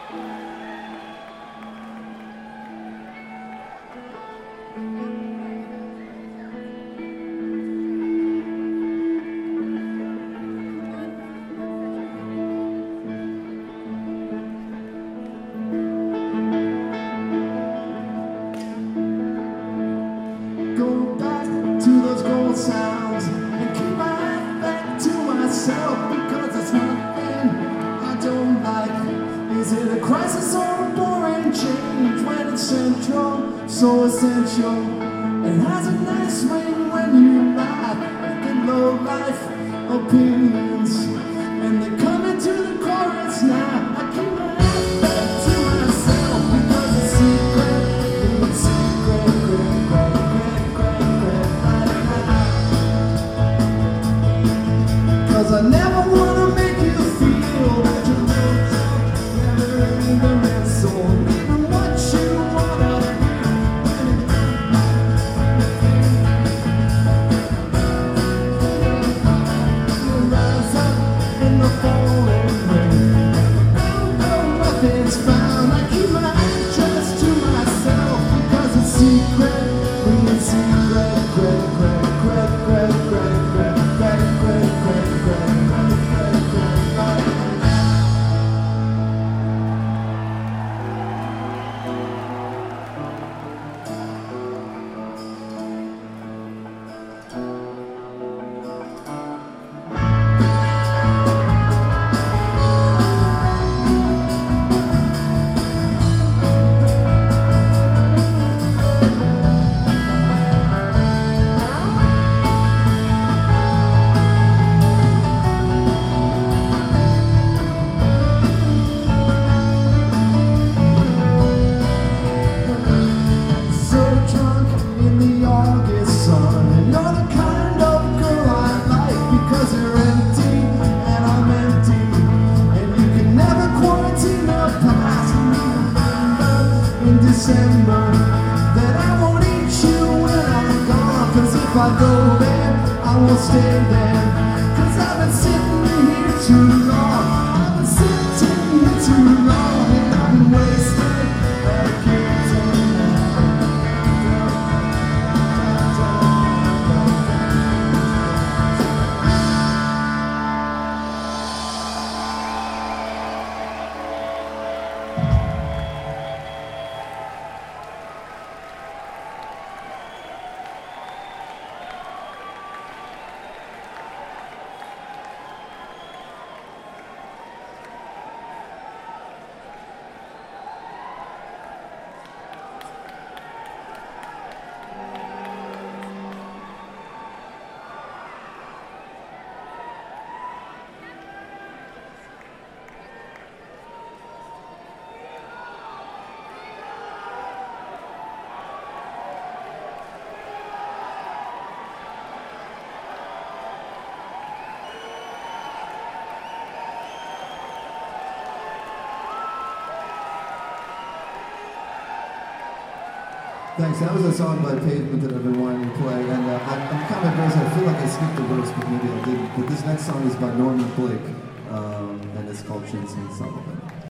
Go back to those gold sounds and keep my head back to myself, because it's nothing I don't like. Is it a crisis or a boring change when it's central, so essential? It has a nice ring when you laugh at the low life opinions, and they come into the chorus now. I keep my head back to myself because it's secret, it's secret, cause I never wanna make you feel that you're never in the mess, or even what you wanna you rise up in the falling rain. Oh, nothing's found. I keep my address to myself because it's secret. It's secret, December, that I won't eat you when I'm gone. Cause if I go there, I won't stay there. Cause I've been sitting here too long. I've been sitting here too long, and I've been wasted. I can't Thanks. That was a song by Pavement that I've been wanting to play, and I'm kind of embarrassed. I feel like I skipped the verse, but maybe I didn't. But this next song is by Norman Blake, and it's called Jensen Sullivan.